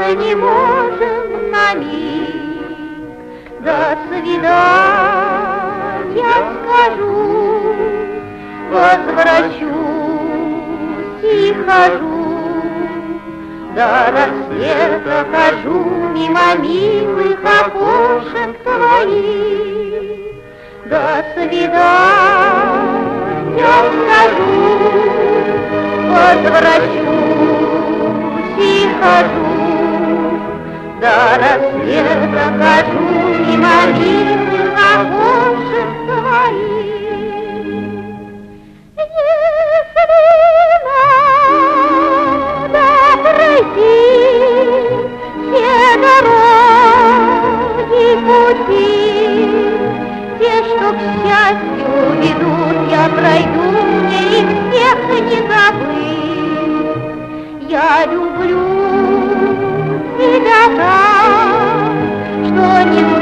не можем на миг до свидания скажу, возвращусь и хожу, до рассвета хожу мимо милых окошек твоих. До свидания скажу, возвращусь и хожу, до рассвета хожу мимо милых окошек твоих. Если надо пройти все дороги пути, те, что к счастью ведут, я пройду, мне их всех не забыть. Я люблю тебя так, что не